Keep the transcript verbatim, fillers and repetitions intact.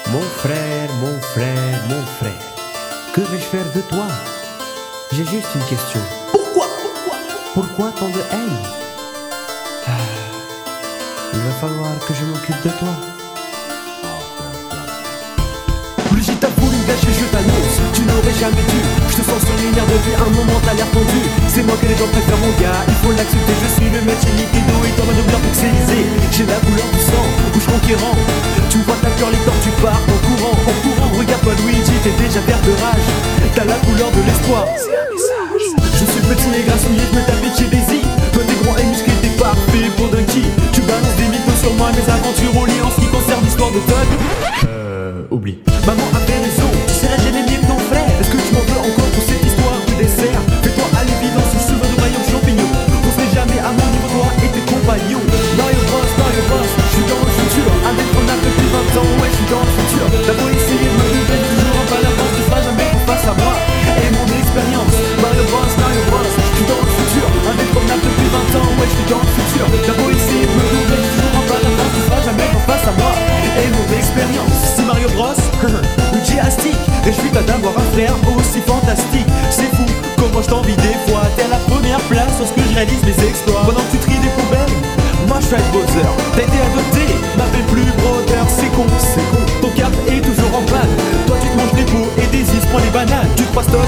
Mon frère, mon frère, mon frère, que vais-je faire de toi? J'ai juste une question. Pourquoi, pourquoi, Pourquoi tant de haine? Ah, il va falloir que je m'occupe de toi. Brigitte a voulu me gâcher, je t'annonce, tu n'aurais jamais dû. Je te sens sur les nerfs depuis un moment, t'as l'air tendu. C'est moi que les gens préfèrent mon gars, il faut l'accepter. Je suis le maître chez Nintendo et toi ma douleur pixelisée. J'ai la couleur du sang, rouge conquérant. Tu vois ta cœur, les torts, tu pars en courant, en courant. Regarde-toi Luigi, t'es déjà vert de rage. T'as la couleur de l'espoir. C'est un message. Je suis petit et grassouillé, je me tape chez Daisy. Toi t'es grand et musclé, t'es parfait pour Dunky. Tu balances des mythos sur moi, mes aventures au lit en ce qui concerne l'histoire de Todd. Euh, oublie. Maman avait raison, tu sais la gêne de ton frère. Est-ce que tu m'en veux encore pour cette histoire du dessert? Fais-toi à l'évidence, je suis de royaume champignon. On serait jamais à mon niveau, toi et tes compagnons. Mario Bros, Mario Bros, je suis dans le futur. Indétrônable depuis vingt ans, ouais, je suis dans le futur. La poésie me nouvelle, toujours en bas d'avance. Tu feras jamais face à moi et mon expérience. Mario Bros, Mario Bros, je suis dans le futur. Indétrônable depuis vingt ans, ouais, je suis dans le futur. La poésie me nouvelle, toujours en bas d'avance. Tu feras jamais face à moi et mon expérience. Si Mario Bros, Luigi Astic, et je suis pas d'avoir un frère aussi fantastique. C'est fou, comment je t'envie des fois. T'es à la première place lorsque je réalise mes exploits. Pendant que tu tries des poubelles, moi je suis avec Bowser. T'as été adopté, m'appelle plus brother. C'est con, c'est con, ton cap est toujours en panne. Toi tu te manges des pots et des is, prends les bananes. Tu te passes Todd